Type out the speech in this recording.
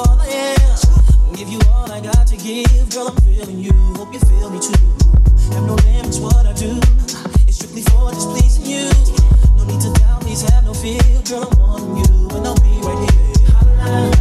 all I am. Give you all I got to give, girl. I'm feeling you. Hope you feel me too. Have no limits, what I do. It's strictly for just pleasing you. No need to doubt, please have no fear, girl. I'm wanting you, and I'll be right here. Holla.